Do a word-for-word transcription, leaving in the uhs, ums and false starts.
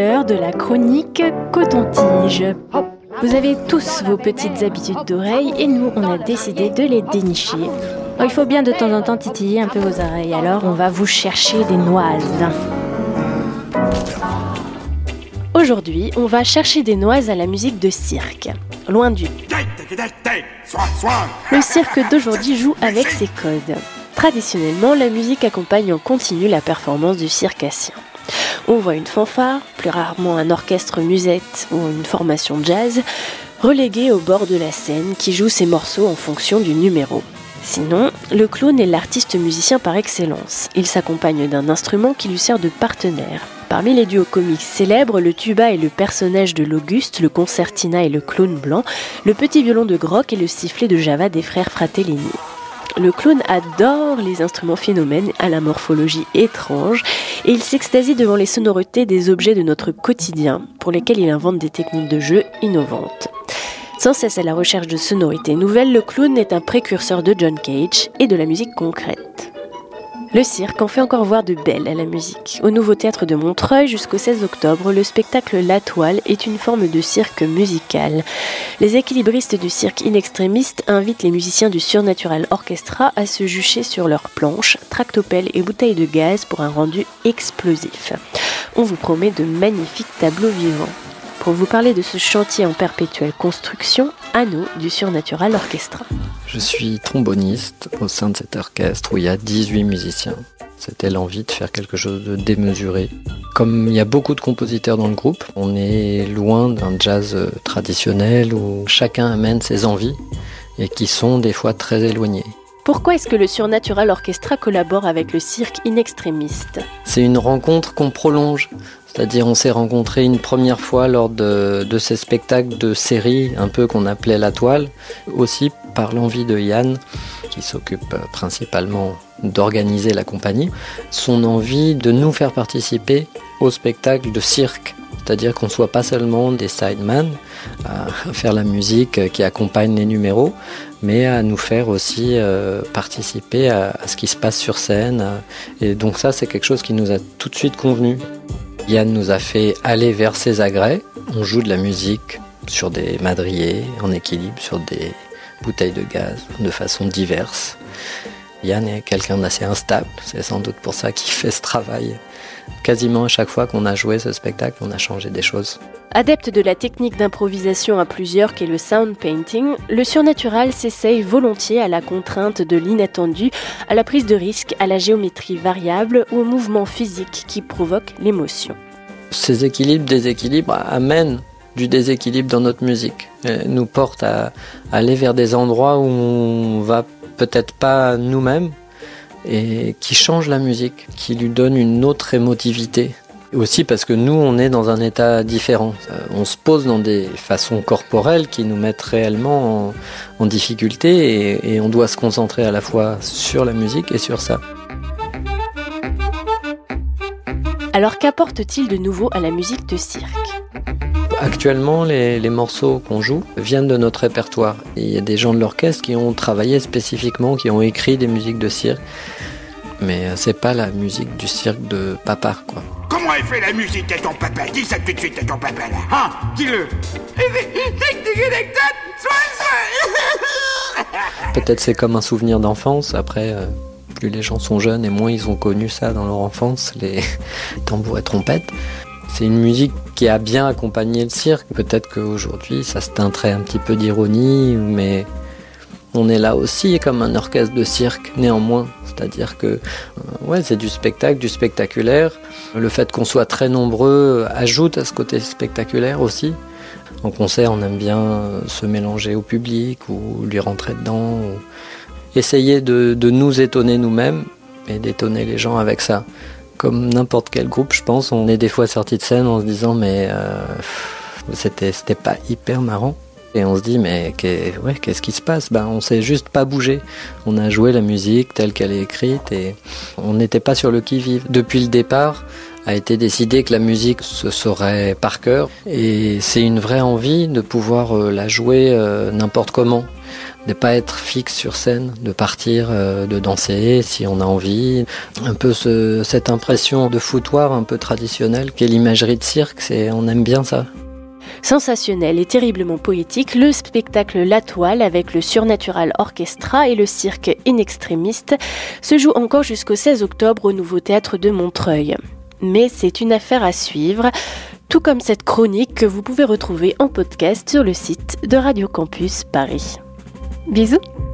l'heure de la chronique Coton-Tige. Vous avez tous vos petites habitudes d'oreilles et nous, on a décidé de les dénicher. Alors, il faut bien de temps en temps titiller un peu vos oreilles, alors on va vous chercher des noises. Aujourd'hui, on va chercher des noises à la musique de cirque. Loin du... Le cirque d'aujourd'hui joue avec ses codes. Traditionnellement, la musique accompagne en continu la performance du circassien. On voit une fanfare, plus rarement un orchestre musette ou une formation jazz, reléguée au bord de la scène qui joue ses morceaux en fonction du numéro. Sinon, le clown est l'artiste musicien par excellence. Il s'accompagne d'un instrument qui lui sert de partenaire. Parmi les duos comiques célèbres, le tuba est le personnage de l'Auguste, le concertina est le clown blanc, le petit violon de Grock et le sifflet de Java des frères Fratellini. Le clown adore les instruments phénomènes à la morphologie étrange et il s'extasie devant les sonorités des objets de notre quotidien, pour lesquels il invente des techniques de jeu innovantes. Sans cesse à la recherche de sonorités nouvelles, le clown est un précurseur de John Cage et de la musique concrète. Le cirque en fait encore voir de belles à la musique. Au Nouveau Théâtre de Montreuil jusqu'au seize octobre, le spectacle La Toile est une forme de cirque musical. Les équilibristes du cirque In Extremis invitent les musiciens du Surnaturel Orchestra à se jucher sur leurs planches, tractopelles et bouteilles de gaz pour un rendu explosif. On vous promet de magnifiques tableaux vivants. Pour vous parler de ce chantier en perpétuelle construction, Anneau du Surnaturel Orchestra. Je suis tromboniste au sein de cet orchestre où il y a dix-huit musiciens. C'était l'envie de faire quelque chose de démesuré. Comme il y a beaucoup de compositeurs dans le groupe, on est loin d'un jazz traditionnel où chacun amène ses envies et qui sont des fois très éloignées. Pourquoi est-ce que le Surnaturel Orchestra collabore avec le cirque In Extremis ? C'est une rencontre qu'on prolonge. C'est-à-dire on s'est rencontrés une première fois lors de, de ces spectacles de série, un peu qu'on appelait La Toile, aussi par l'envie de Yann, qui s'occupe principalement d'organiser la compagnie, son envie de nous faire participer au spectacle de cirque. C'est-à-dire qu'on ne soit pas seulement des sidemen à faire la musique qui accompagne les numéros, mais à nous faire aussi euh, participer à, à ce qui se passe sur scène. Et donc ça, c'est quelque chose qui nous a tout de suite convenu. Yann nous a fait aller vers ses agrès. On joue de la musique sur des madriers en équilibre, sur des bouteilles de gaz de façon diverse. Yann est quelqu'un d'assez instable, c'est sans doute pour ça qu'il fait ce travail. Quasiment à chaque fois qu'on a joué ce spectacle, on a changé des choses. Adepte de la technique d'improvisation à plusieurs qu'est le sound painting, le surnaturel s'essaye volontiers à la contrainte de l'inattendu, à la prise de risque, à la géométrie variable ou au mouvement physique qui provoque l'émotion. Ces équilibres, déséquilibres amènent du déséquilibre dans notre musique, nous portent à aller vers des endroits où on va peut-être pas nous-mêmes et qui changent la musique, qui lui donnent une autre émotivité. Aussi parce que nous, on est dans un état différent. On se pose dans des façons corporelles qui nous mettent réellement en, en difficulté et, et on doit se concentrer à la fois sur la musique et sur ça. Alors qu'apporte-t-il de nouveau à la musique de cirque ? Actuellement, les, les morceaux qu'on joue viennent de notre répertoire. Il y a des gens de l'orchestre qui ont travaillé spécifiquement, qui ont écrit des musiques de cirque. Mais c'est pas la musique du cirque de papa, quoi. Comment est fait la musique de ton papa ? Dis ça tout de suite à ton papa, là. Hein ? Dis-le. Peut-être c'est comme un souvenir d'enfance. Après, euh, plus les gens sont jeunes et moins ils ont connu ça dans leur enfance, les tambours et trompettes. C'est une musique qui a bien accompagné le cirque. Peut-être qu'aujourd'hui, ça se teinterait un petit peu d'ironie, mais on est là aussi comme un orchestre de cirque, néanmoins. C'est-à-dire que euh, ouais, c'est du spectacle, du spectaculaire. Le fait qu'on soit très nombreux ajoute à ce côté spectaculaire aussi. En concert, on aime bien se mélanger au public ou lui rentrer dedans. Ou essayer de, de nous étonner nous-mêmes et d'étonner les gens avec ça. Comme n'importe quel groupe, je pense, on est des fois sortis de scène en se disant mais euh, c'était, c'était pas hyper marrant. Et on se dit mais qu'est, ouais, qu'est-ce qui se passe ? Ben, on s'est juste pas bougé. On a joué la musique telle qu'elle est écrite et on n'était pas sur le qui-vive. Depuis le départ, a été décidé que la musique se saurait par cœur et c'est une vraie envie de pouvoir la jouer n'importe comment. de pas être fixe sur scène, de partir, euh, de danser si on a envie. Un peu ce, cette impression de foutoir un peu traditionnelle qu'est l'imagerie de cirque, c'est, on aime bien ça. Sensationnel et terriblement poétique, le spectacle La Toile avec le Surnatural Orchestra et le cirque In Extremis se joue encore jusqu'au seize octobre au Nouveau Théâtre de Montreuil. Mais c'est une affaire à suivre, tout comme cette chronique que vous pouvez retrouver en podcast sur le site de Radio Campus Paris. Bisous!